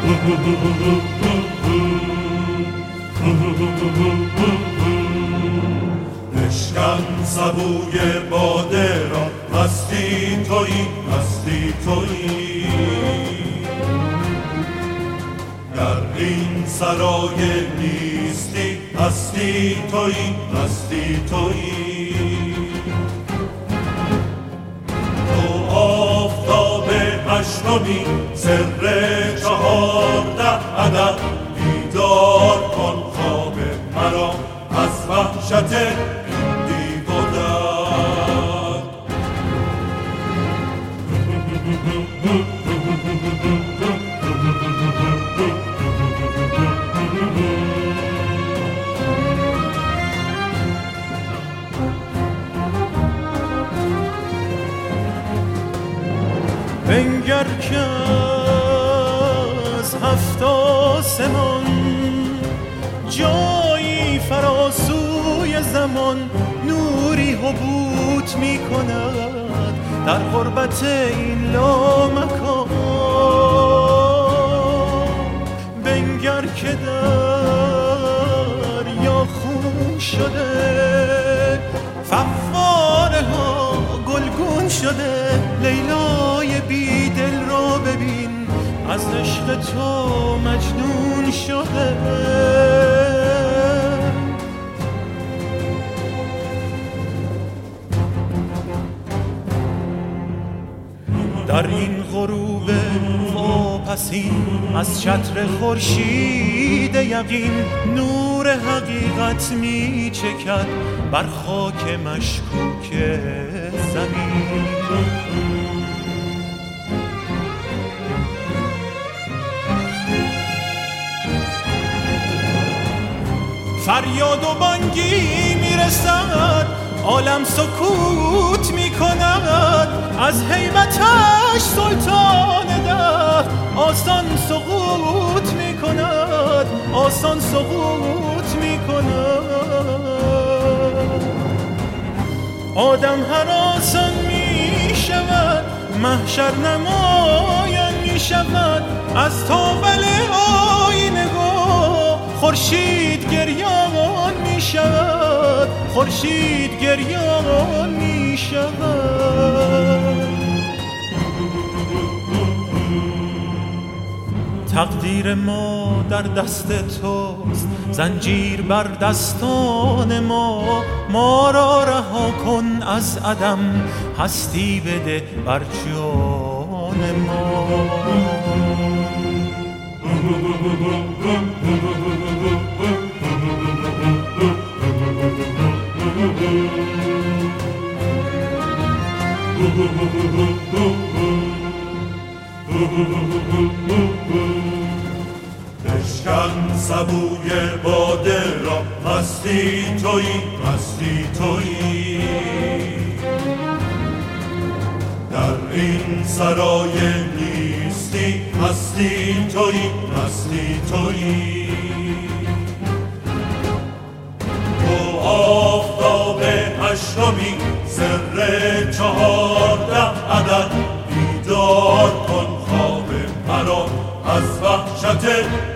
بشکن سبوی باده را، هستی تویی، هستی تویی. در این سرای نیستی، هستی تویی، هستی تویی. تو آفتاب هشتمی، سر 14 عدد. بیدار کن خواب مرا از وحشت این دیو و درد. بنگر که از 7 آسمان جایی فراسوی زمان نوری حبوط می کند در غربت این لامکان. بنگر که دریا خون شده، فواره ها گلگون شده. لیلای بی دل را ببین، از عشق تو مجنون شده. در این غروب واپسین از چتر خورشید یقین نور حقیقت می چکد بر خاک مشکوک زمین. فریاد و بانگی میرسد، عالم سکوت میکند. از هیبتش سلطان دهر آسان سقوط میکند، آسان سقوط میکند. آدم هراسان میشود، محشر نمایان میشود. از تاول آینه خورشید گریان می شود، خورشید گریان می شود. تقدیر ما در دست توست، زنجیر بر دستان ما. ما را رها کن از عدم، هستی بده بر جان ما. بشکن سبوی باده را، هستی تویی، هستی تویی. در این سرای نیستی، هستی تویی، هستی تویی. تو آفتاب هشتمی، سر 14 عدد. بیدار کن خواب مرا از وحشت